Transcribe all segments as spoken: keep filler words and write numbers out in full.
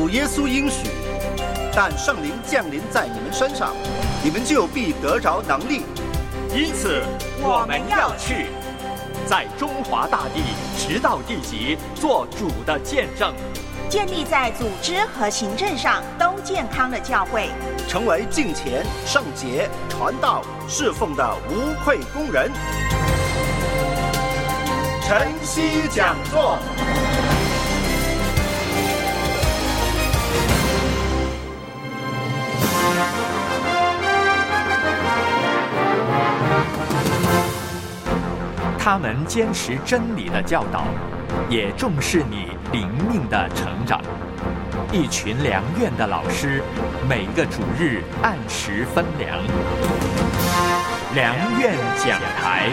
主耶稣应许，但圣灵降临在你们身上，你们就必得着能力。 因此我们要去，在中华大地直到地极做主的见证， 建立在组织和行政上都健康的教会， 成为敬虔、圣洁、传道、侍奉的无愧工人。晨曦讲座。 他们坚持真理的教导，也重视你灵命的成长。一群良院的老师，每个主日按时分粮。良院讲台。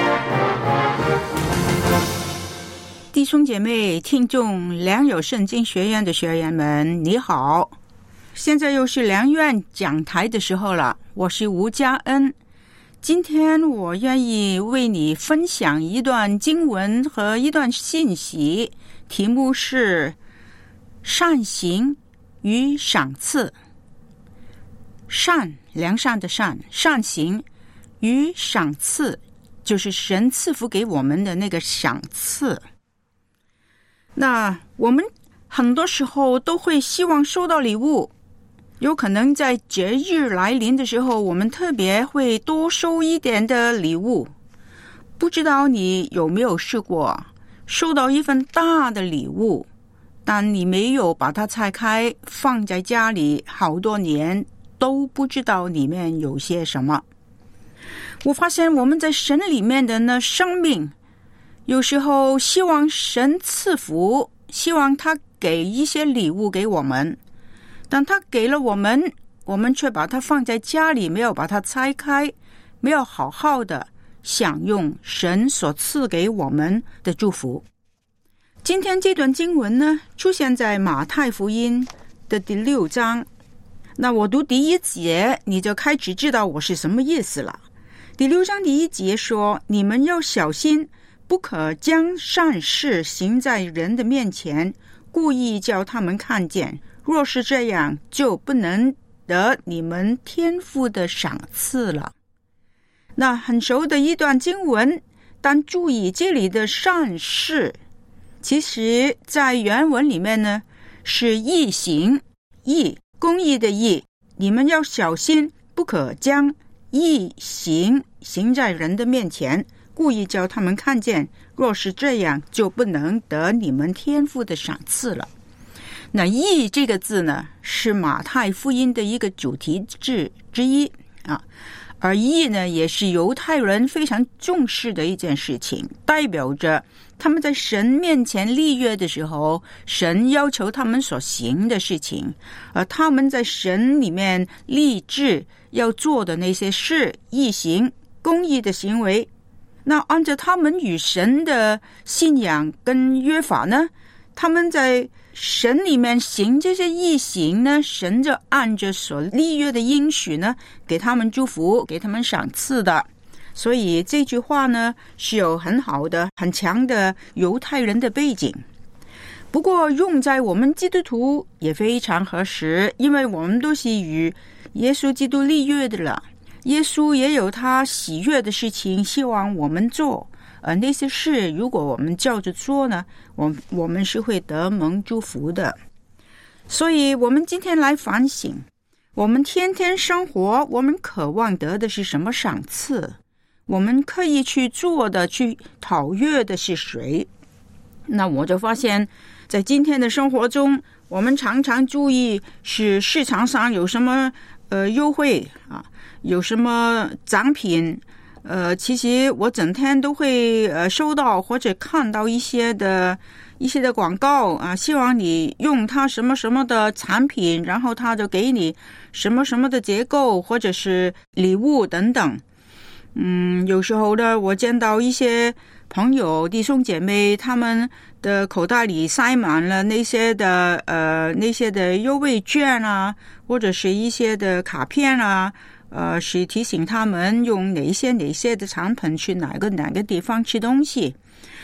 弟兄姐妹、听众，良友圣经学院的学员们，你好！现在又是良院讲台的时候了，我是吴嘉恩。今天我愿意为你分享一段经文和一段信息，题目是善行与赏赐。善，良善的善，善行与赏赐，就是神赐福给我们的那个赏赐。那我们很多时候都会希望收到礼物，有可能在节日来临的时候，我们特别会多收一点的礼物。不知道你有没有试过收到一份大的礼物，但你没有把它拆开放在家里好多年，都不知道里面有些什么。我发现我们在神里面的呢生命，有时候希望神赐福，希望他给一些礼物给我们，但他给了我们，我们却把它放在家里，没有把它拆开，没有好好的享用神所赐给我们的祝福。今天这段经文呢，出现在马太福音的第六章。那我读第一节，你就开始知道我是什么意思了。第六章第一节说，你们要小心，不可将善事行在人的面前，故意叫他们看见，若是这样，就不能得你们天父的赏赐了。那很熟的一段经文，但注意这里的善事，其实在原文里面呢是义行，义，公义的义，你们要小心，不可将义行行在人的面前，故意叫他们看见，若是这样，就不能得你们天父的赏赐了。那义这个字呢，是马太福音的一个主题字之一啊，而义呢，也是犹太人非常重视的一件事情，代表着他们在神面前立约的时候，神要求他们所行的事情，而他们在神里面立志要做的那些事，义行、公义的行为，那按照他们与神的信仰跟约法呢，他们在神里面行这些义行呢，神就按着所立约的应许呢，给他们祝福，给他们赏赐的。所以这句话呢，是有很好的、很强的犹太人的背景。不过用在我们基督徒也非常合适，因为我们都是与耶稣基督立约的了。耶稣也有他喜悦的事情希望我们做，而那些事如果我们照着做呢，我我们是会得蒙祝福的。所以我们今天来反省，我们天天生活，我们渴望得的是什么赏赐？我们刻意去做的、去讨悦的是谁？那我就发现在今天的生活中，我们常常注意是市场上有什么呃优惠啊，有什么奖品，呃，其实我整天都会呃收到或者看到一些的一些的广告啊，希望你用它什么什么的产品，然后它就给你什么什么的结构或者是礼物等等。嗯，有时候呢，我见到一些朋友弟兄姐妹，他们的口袋里塞满了那些的呃那些的优惠券啊，或者是一些的卡片啊，呃，是提醒他们用哪些哪些的产品去哪个哪个地方吃东西。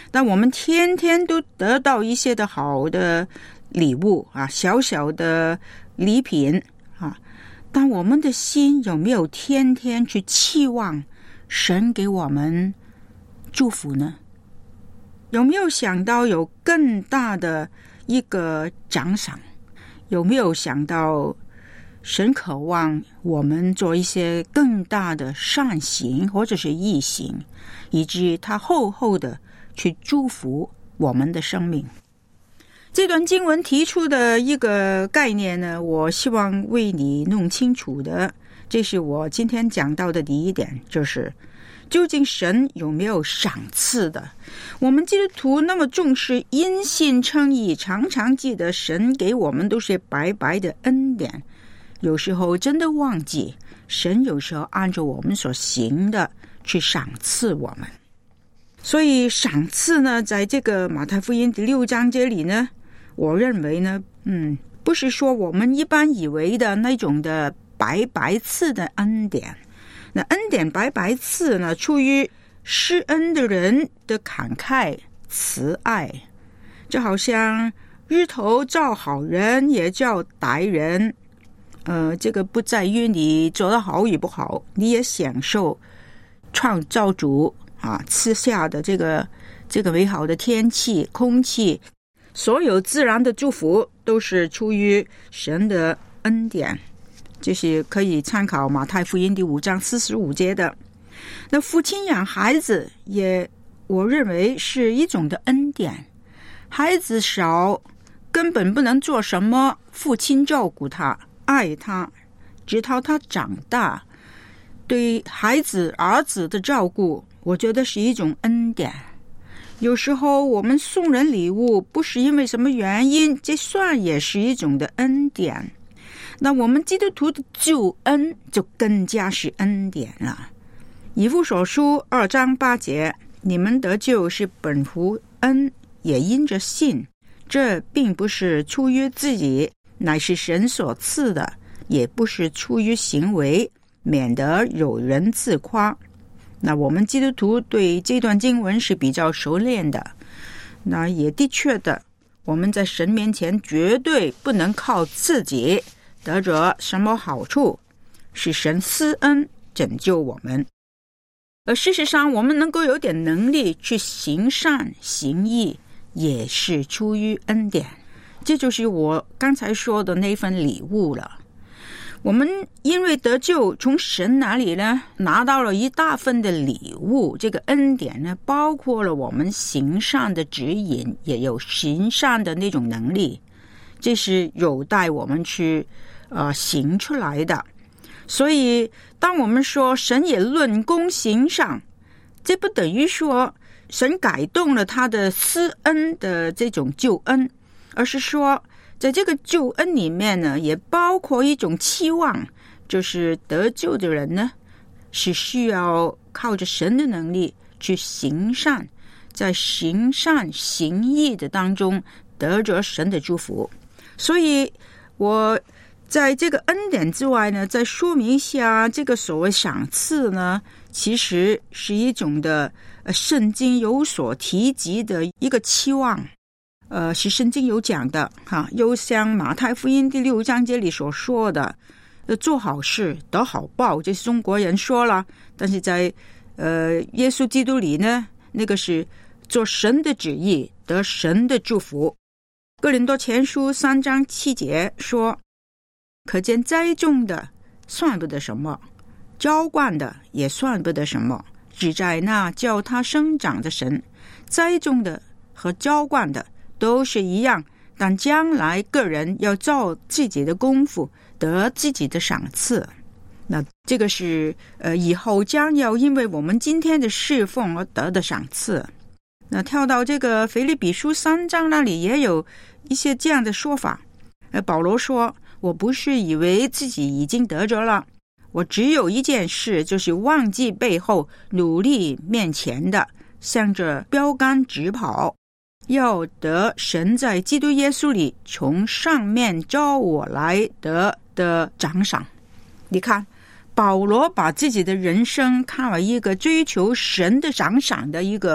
但我们天天都得到一些的好的礼物啊，小小的礼品啊，但我们的心有没有天天去期望神给我们祝福呢？有没有想到有更大的一个奖赏？有没有想到神渴望我们做一些更大的善行或者是义行，以致他厚厚的去祝福我们的生命？这段经文提出的一个概念呢，我希望为你弄清楚的，这是我今天讲到的第一点，就是究竟神有没有赏赐的？我们基督徒那么重视因信称义，常常记得神给我们都是白白的恩典，有时候真的忘记神有时候按照我们所行的去赏赐我们。所以赏赐呢，在这个马太福音第六章这里呢，我认为呢，嗯，不是说我们一般以为的那种的白白赐的恩典。那恩典白白赐呢，出于施恩的人的慷慨慈爱，就好像日头照好人也照歹人，呃，这个不在于你做得好与不好，你也享受创造主啊赐下的这个这个美好的天气、空气，所有自然的祝福都是出于神的恩典。就是可以参考马太福音第五章四十五节的。那父亲养孩子也我认为是一种的恩典，孩子少根本不能做什么，父亲照顾他爱他直到他长大，对孩子儿子的照顾我觉得是一种恩典。有时候我们送人礼物不是因为什么原因，这算也是一种的恩典。那我们基督徒的救恩就更加是恩典了。以弗所书二章八节，你们得救是本乎恩，也因着信，这并不是出于自己，乃是神所赐的，也不是出于行为，免得有人自夸。那我们基督徒对这段经文是比较熟练的，那也的确的，我们在神面前绝对不能靠自己得着什么好处，是神施恩拯救我们。而事实上我们能够有点能力去行善行义，也是出于恩典，这就是我刚才说的那份礼物了。我们因为得救，从神那里呢拿到了一大份的礼物，这个恩典呢包括了我们行善的指引，也有行善的那种能力，这是有待我们去呃行出来的。所以当我们说神也论功行善，这不等于说神改动了他的施恩的这种救恩，而是说在这个救恩里面呢，也包括一种期望，就是得救的人呢是需要靠着神的能力去行善，在行善行义的当中得着神的祝福。所以我在这个恩典之外呢，再说明一下这个所谓赏赐呢，其实是一种的呃圣经有所提及的一个期望。呃，是圣经有讲的哈，又像马太福音第六章这里所说的，呃，做好事得好报，这是中国人说了，但是在呃耶稣基督里呢，那个是做神的旨意得神的祝福。哥林多前书三章七节说，可见栽种的算不得什么，浇灌的也算不得什么，只在那叫他生长的神。栽种的和浇灌的都是一样，但将来个人要照自己的功夫得自己的赏赐。那这个是呃以后将要因为我们今天的侍奉而得的赏赐。那跳到这个腓立比书三章那里也有一些这样的说法。呃，保罗说，我不是以为自己已经得着了，我只有一件事，就是忘记背后，努力面前的，向着标杆直跑，要得神在基督耶稣里从上面召我来得的奖赏。你看，保罗把自己的人生看为一个追求神的奖赏的一个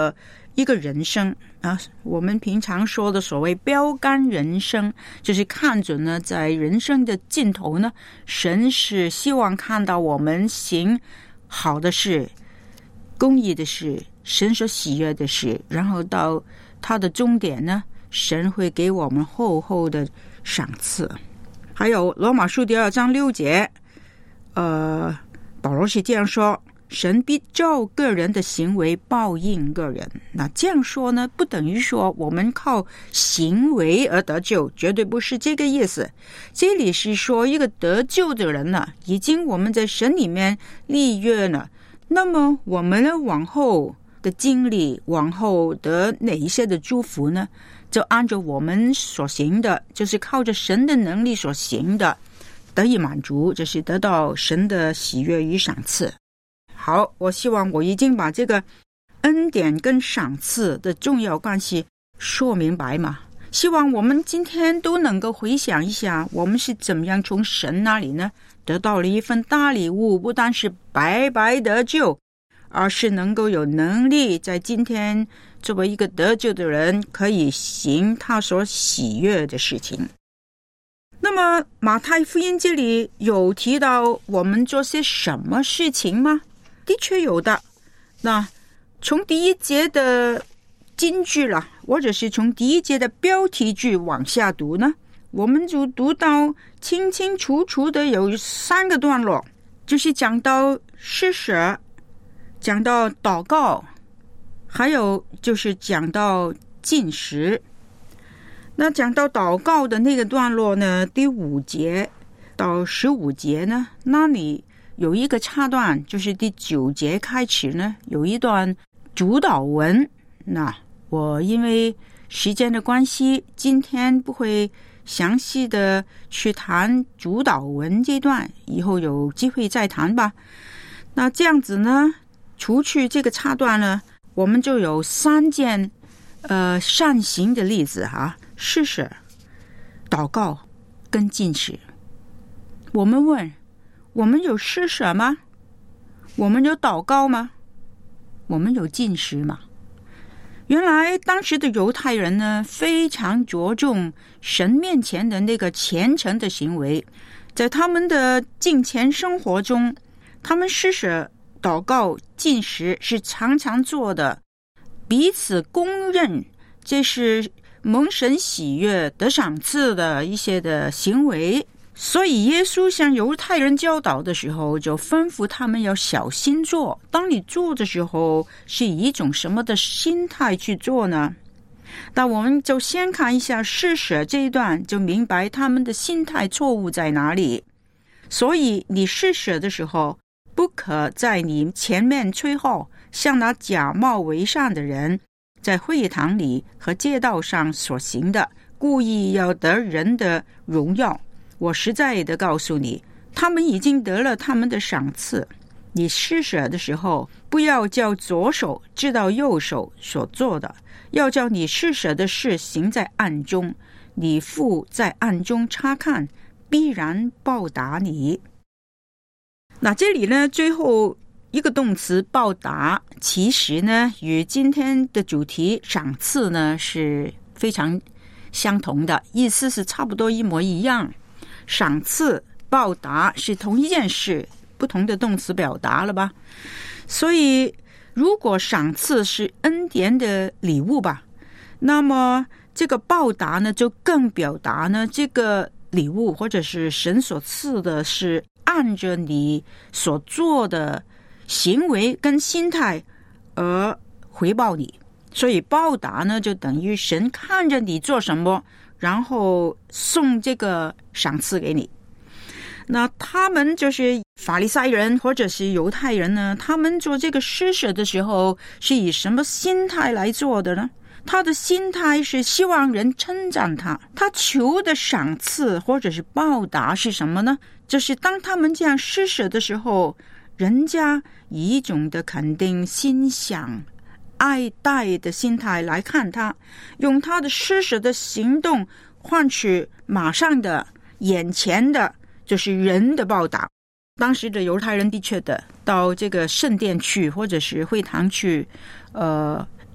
一个人生啊，我们平常说的所谓标杆人生，就是看准呢，在人生的尽头呢，神是希望看到我们行好的事、公义的事、神所喜悦的事，然后到他的终点呢，神会给我们厚厚的赏赐。还有罗马书第二章六节，呃，保罗是这样说：神必照个人的行为报应个人。那这样说呢，不等于说我们靠行为而得救，绝对不是这个意思。这里是说一个得救的人呢，已经我们在神里面立约了，那么我们呢往后的经历，往后得哪一些的祝福呢，就按照我们所行的，就是靠着神的能力所行的得以满足，就是得到神的喜悦与赏赐。好，我希望我已经把这个恩典跟赏赐的重要关系说明白嘛。希望我们今天都能够回想一下，我们是怎么样从神那里呢得到了一份大礼物，不但是白白得救，而是能够有能力在今天作为一个得救的人，可以行他所喜悦的事情。那么马太福音这里有提到我们做些什么事情吗？的确有的。那从第一节的金句了，或者是从第一节的标题句往下读呢，我们就读到清清楚楚的有三个段落，就是讲到施舍，讲到祷告，还有就是讲到禁食。那讲到祷告的那个段落呢，第五节到十五节呢，那里有一个插段，就是第九节开始呢，有一段主祷文。那我因为时间的关系，今天不会详细的去谈主祷文这段，以后有机会再谈吧。那这样子呢，除去这个插段呢，我们就有三件呃善行的例子哈，施舍、祷告跟禁食。我们问，我们有施舍吗？我们有祷告吗？我们有禁食吗？原来当时的犹太人呢，非常着重神面前的那个虔诚的行为，在他们的敬虔生活中，他们施舍、祷告、禁食是常常做的，彼此公认这是蒙神喜悦得赏赐的一些的行为。所以耶稣向犹太人教导的时候，就吩咐他们要小心做。当你做的时候，是以一种什么的心态去做呢？那我们就先看一下施舍这一段，就明白他们的心态错误在哪里。所以你施舍的时候，不可在你前面吹号，像那假冒为善的人在会堂里和街道上所行的，故意要得人的荣耀。我实在的告诉你，他们已经得了他们的赏赐。你施舍的时候，不要叫左手知道右手所做的，要叫你施舍的事行在暗中，你父在暗中察看，必然报答你。那这里呢，最后一个动词报答，其实呢与今天的主题赏赐呢是非常相同的，意思是差不多一模一样。赏赐、报答是同一件事，不同的动词表达了吧？所以如果赏赐是恩典的礼物吧，那么这个报答呢，就更表达呢这个礼物或者是神所赐的是按着你所做的行为跟心态而回报你。所以报答呢，就等于神看着你做什么，然后送这个赏赐给你。那他们就是法利赛人或者是犹太人呢，他们做这个施舍的时候是以什么心态来做的呢？他的心态是希望人称赞他，他求的赏赐或者是报答是什么呢？就是当他们这样施舍的时候，人家以一种的肯定、欣赏、爱戴的心态来看他，用他的施舍的行动换取马上的眼前的就是人的报答。当时的犹太人的确的到这个圣殿去或者是会堂去呃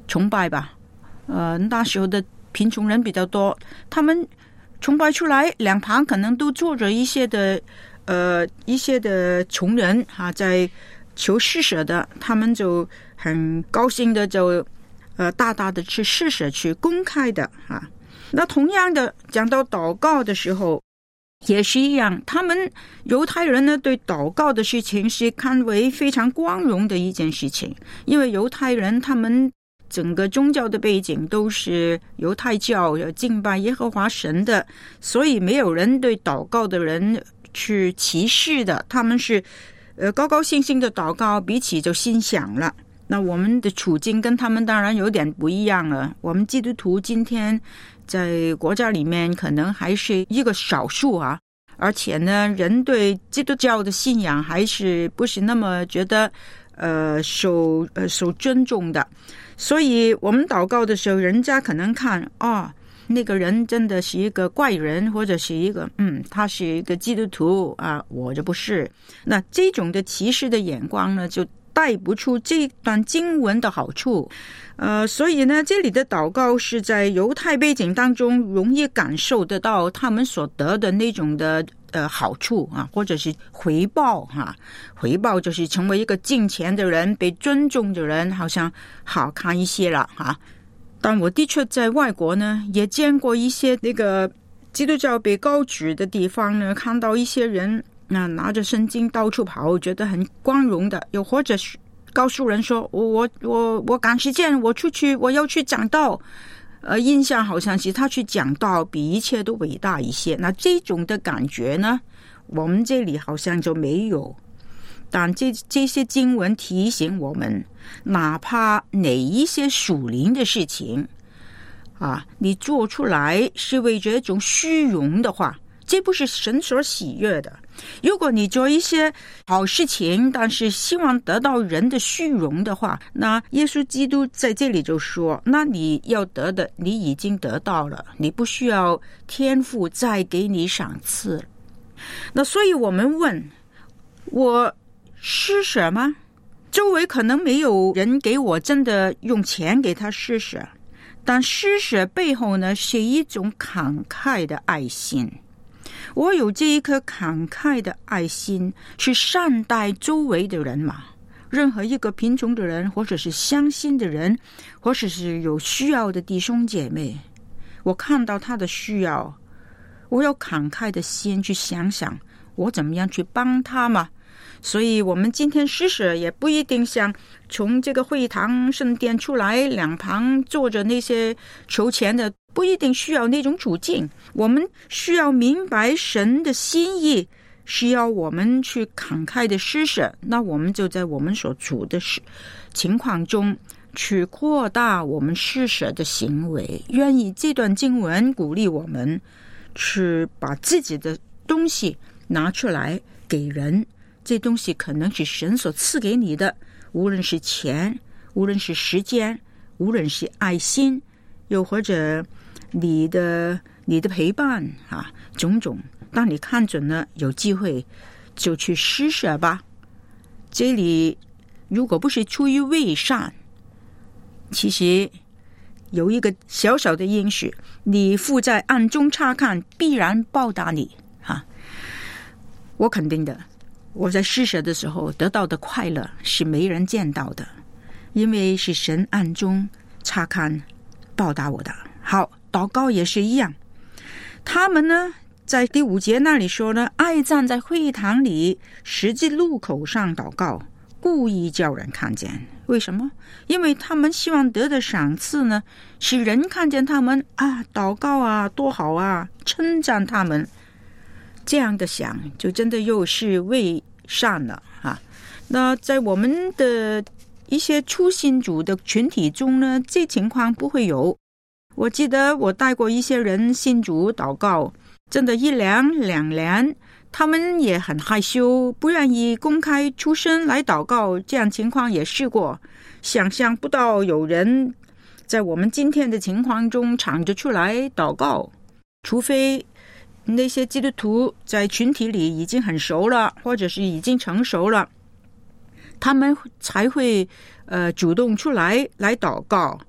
崇拜吧，呃，那时候的贫穷人比较多，他们崇拜出来，两旁可能都坐着一些的呃一些的穷人啊，在求施舍的，他们就很高兴的就呃大大的去施舍，去公开的啊。那同样的，讲到祷告的时候也是一样，他们犹太人呢对祷告的事情是看为非常光荣的一件事情，因为犹太人他们整个宗教的背景都是犹太教，有敬拜耶和华神的，所以没有人对祷告的人去歧视的，他们是呃高高兴兴的祷告，彼此就心想了。那我们的处境跟他们当然有点不一样了，我们基督徒今天在国家里面可能还是一个少数啊，而且呢，人对基督教的信仰还是不是那么觉得呃受呃受尊重的，所以我们祷告的时候，人家可能看哦，那个人真的是一个怪人，或者是一个嗯，他是一个基督徒啊，我就不是。那这种的歧视的眼光呢，就带不出这段经文的好处。呃，所以呢，这里的祷告是在犹太背景当中容易感受得到他们所得的那种的呃好处啊，或者是回报哈、啊。回报就是成为一个敬虔的人，被尊重的人，好像好看一些了哈、啊。但我的确在外国呢，也见过一些那个基督教被高举的地方呢，看到一些人那拿着圣经到处跑，觉得很光荣的，又或者是告诉人说我我我我赶时间，我出去我要去讲道，呃，印象好像是他去讲道比一切都伟大一些。那这种的感觉呢，我们这里好像就没有。但这这些经文提醒我们，哪怕哪一些属灵的事情啊，你做出来是为着一种虚荣的话，这不是神所喜悦的。如果你做一些好事情，但是希望得到人的虚荣的话，那耶稣基督在这里就说，那你要得的你已经得到了，你不需要天父再给你赏赐。那所以我们问，我施舍吗？周围可能没有人给我真的用钱给他施舍，但施舍背后呢，是一种慷慨的爱心。我有这一颗慷慨的爱心，去善待周围的人嘛。任何一个贫穷的人，或者是相信的人，或者是有需要的弟兄姐妹，我看到他的需要，我有慷慨的心去想想我怎么样去帮他嘛。所以我们今天施舍也不一定像从这个会堂圣殿出来，两旁坐着那些筹钱的，不一定需要那种处境。我们需要明白神的心意，需要我们去慷慨的施舍，那我们就在我们所处的情况中去扩大我们施舍的行为。愿意这段经文鼓励我们去把自己的东西拿出来给人，这东西可能是神所赐给你的，无论是钱，无论是时间，无论是爱心，又或者你的你的陪伴啊，种种。当你看准了有机会，就去施舍吧。这里如果不是出于伪善，其实有一个小小的应许，你父在暗中察看，必然报答你啊！我肯定的，我在施舍的时候得到的快乐是没人见到的，因为是神暗中察看报答我的。好，祷告也是一样，他们呢在第五节那里说呢，爱站在会堂里十字路口上祷告，故意叫人看见。为什么？因为他们希望得的赏赐呢，是人看见他们啊，祷告啊，多好啊，称赞他们。这样的想，就真的又是伪善了啊。那在我们的一些初信主的群体中呢，这情况不会有。我记得我带过一些人信主祷告，真的一两两年，他们也很害羞，不愿意公开出声来祷告，这样情况也试过。想象不到有人在我们今天的情况中敞着出来祷告，除非那些基督徒在群体里已经很熟了，或者是已经成熟了，他们才会呃主动出来来祷告。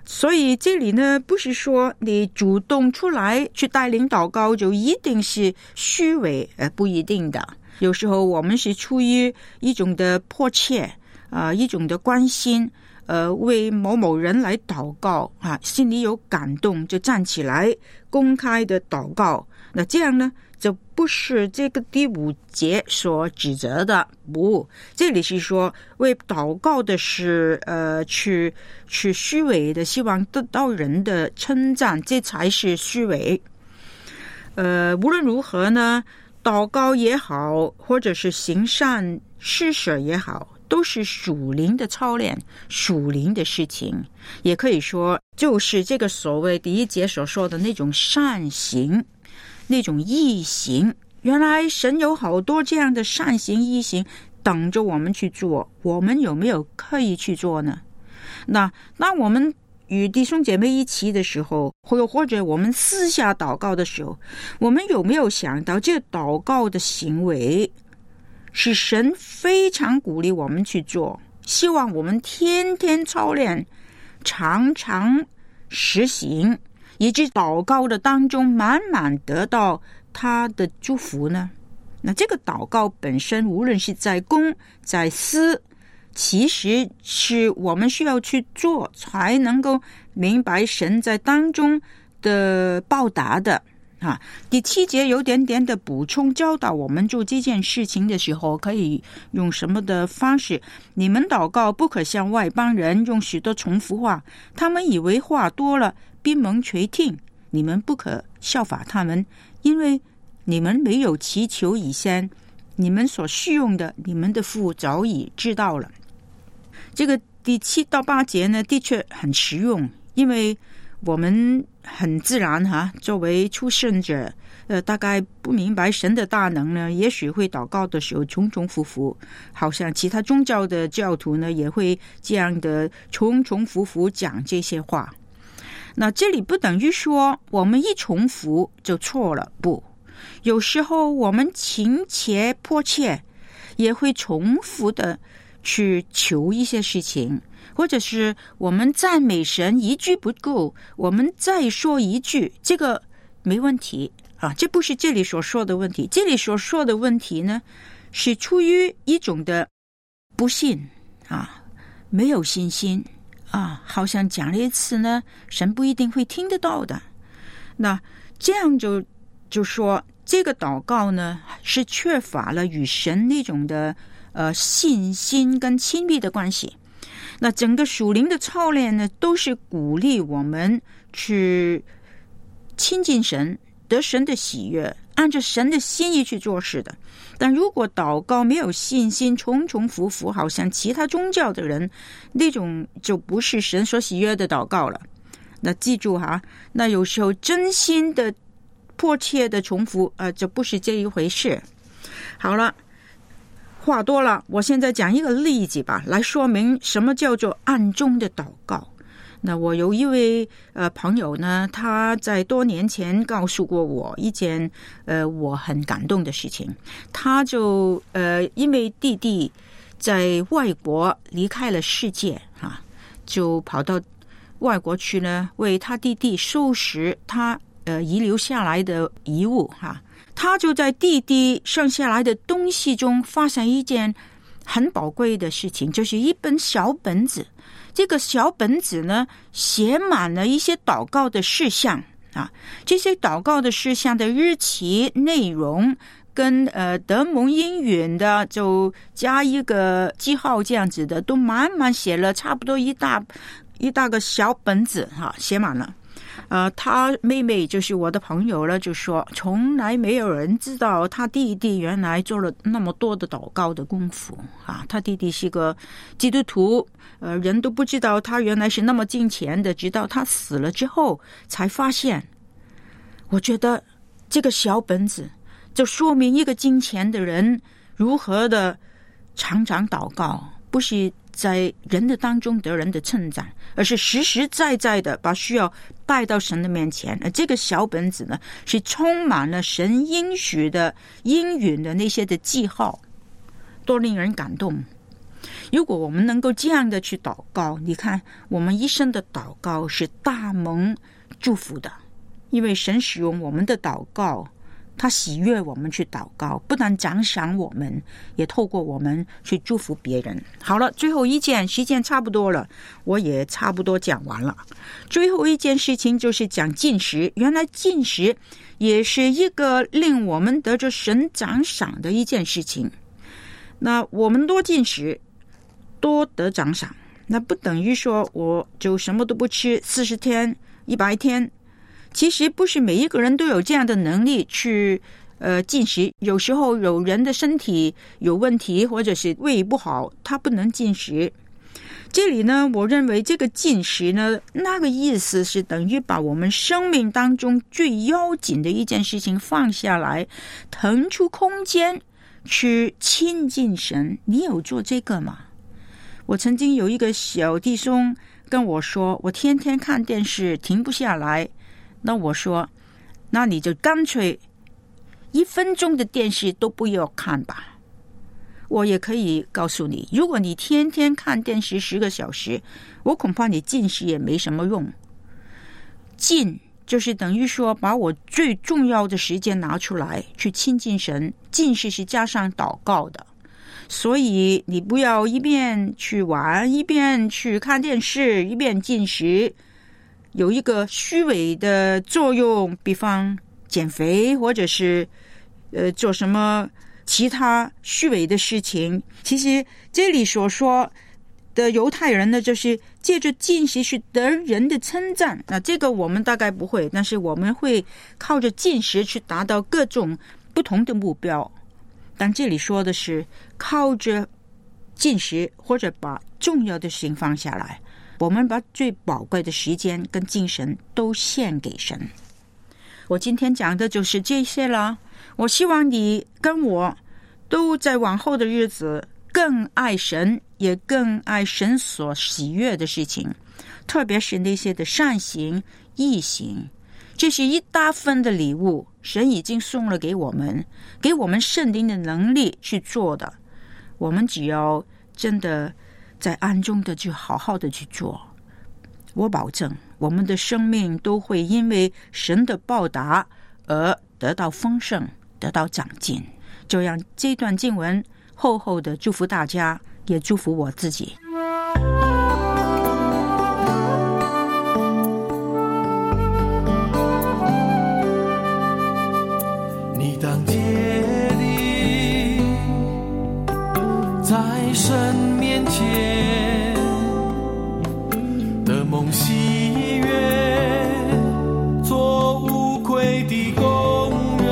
所以这里呢，不是说你主动出来去带领祷告就一定是虚伪，呃，不一定的。有时候我们是出于一种的迫切啊、呃，一种的关心，呃，为某某人来祷告啊，心里有感动就站起来公开的祷告。那这样呢，就不是这个第五节所指责的，不，这里是说为祷告的是呃，去去虚伪的，希望得到人的称赞，这才是虚伪。呃，无论如何呢，祷告也好，或者是行善施舍也好，都是属灵的操练，属灵的事情，也可以说就是这个所谓第一节所说的那种善行，那种义行。原来神有好多这样的善行义行等着我们去做，我们有没有刻意去做呢？那那我们与弟兄姐妹一起的时候，或或者我们私下祷告的时候，我们有没有想到这个祷告的行为是神非常鼓励我们去做，希望我们天天操练，常常实行，以致祷告的当中满满得到他的祝福呢？那这个祷告本身，无论是在公在私，其实是我们需要去做，才能够明白神在当中的报答的啊。第七节有点点的补充教导我们做这件事情的时候可以用什么的方式。你们祷告不可像外邦人用许多重复话，他们以为话多了必蒙垂听，你们不可效法他们，因为你们没有祈求以先，你们所需用的，你们的父早已知道了。这个第七到八节呢，的确很实用，因为我们很自然哈，作为初信者，呃，大概不明白神的大能呢，也许会祷告的时候重重复复，好像其他宗教的教徒呢，也会这样的重重复复讲这些话。那这里不等于说我们一重复就错了，不，有时候我们情切迫切，也会重复的去求一些事情，或者是我们赞美神一句不够，我们再说一句，这个没问题啊，这不是这里所说的问题。这里所说的问题呢，是出于一种的不信啊，没有信心啊，好像讲了一次呢，神不一定会听得到的。那这样就就说这个祷告呢，是缺乏了与神那种的呃信心跟亲密的关系。那整个属灵的操练呢，都是鼓励我们去亲近神，得神的喜悦，按照神的心意去做事的。但如果祷告没有信心，重重复复，好像其他宗教的人，那种就不是神所喜悦的祷告了。那记住哈，那有时候真心的迫切的重复，呃，这不是这一回事。好了，话多了，我现在讲一个例子吧，来说明什么叫做暗中的祷告。那我有一位呃朋友呢，他在多年前告诉过我一件呃我很感动的事情。他就呃因为弟弟在外国离开了世界啊，就跑到外国去呢，为他弟弟收拾他呃遗留下来的遗物哈、啊。他就在弟弟剩下来的东西中发现一件很宝贵的事情，就是一本小本子。这个小本子呢，写满了一些祷告的事项啊，这些祷告的事项的日期、内容跟呃德蒙应允的，就加一个记号这样子的，都满满写了差不多一大一大个小本子哈、啊，写满了。呃，他妹妹就是我的朋友了，就说从来没有人知道他弟弟原来做了那么多的祷告的功夫啊！他弟弟是个基督徒，呃，人都不知道他原来是那么敬虔的，直到他死了之后才发现。我觉得这个小本子就说明一个敬虔的人如何的常常祷告，不是在人的当中得人的称赞，而是实实在在的把需要带到神的面前。而这个小本子呢，是充满了神应许的应允的那些的记号，多令人感动。 如果我们能够这样的去祷告，你看我们一生的祷告是大蒙祝福的，因为神使用我们的祷告，他喜悦我们去祷告，不但奖赏我们，也透过我们去祝福别人。好了，最后一件，时间差不多了，我也差不多讲完了。最后一件事情就是讲禁食。原来禁食也是一个令我们得着神奖赏的一件事情。那我们多禁食多得奖赏，那不等于说我就什么都不吃四十天一百天。其实不是每一个人都有这样的能力去呃进食，有时候有人的身体有问题，或者是胃不好，他不能进食。这里呢，我认为这个进食呢，那个意思是等于把我们生命当中最要紧的一件事情放下来，腾出空间去亲近神。你有做这个吗？我曾经有一个小弟兄跟我说，我天天看电视停不下来。那我说，那你就干脆一分钟的电视都不要看吧。我也可以告诉你，如果你天天看电视十个小时，我恐怕你禁食也没什么用。禁就是等于说把我最重要的时间拿出来去亲近神，禁食是加上祷告的。所以你不要一边去玩，一边去看电视，一边禁食，有一个虚伪的作用，比方减肥，或者是呃做什么其他虚伪的事情。其实这里所说的犹太人呢，就是借着禁食去得人的称赞。那这个我们大概不会，但是我们会靠着禁食去达到各种不同的目标。但这里说的是靠着禁食，或者把重要的事情放下来，我们把最宝贵的时间跟精神都献给神。我今天讲的就是这些了。我希望你跟我都在往后的日子更爱神，也更爱神所喜悦的事情，特别是那些的善行义行。这是一大份的礼物，神已经送了给我们，给我们圣灵的能力去做的。我们只要真的在暗中的去好好的去做，我保证我们的生命都会因为神的报答而得到丰盛，得到长进。就让这段经文厚厚的祝福大家，也祝福我自己。 你当竭力在神面前的梦喜悦，做无愧的工人，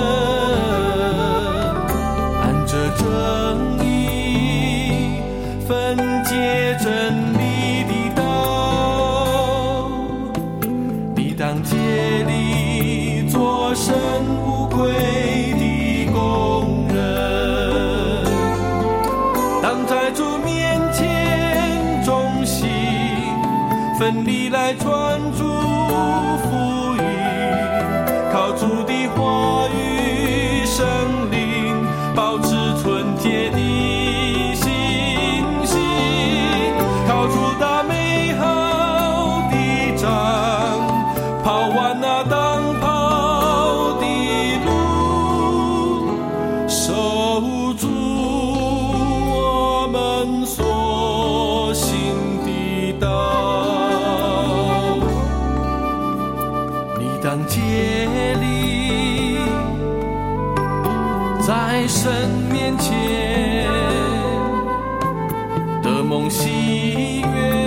按着正义分解真理的道。你当竭力做神无愧的工人，当在主面前忠心奋力来传主福音，靠主的话语生灵，保持纯洁的信心，靠主打美好的仗，跑完那当跑的路，守住我们所行的道。你当竭力在神面前的梦喜悦，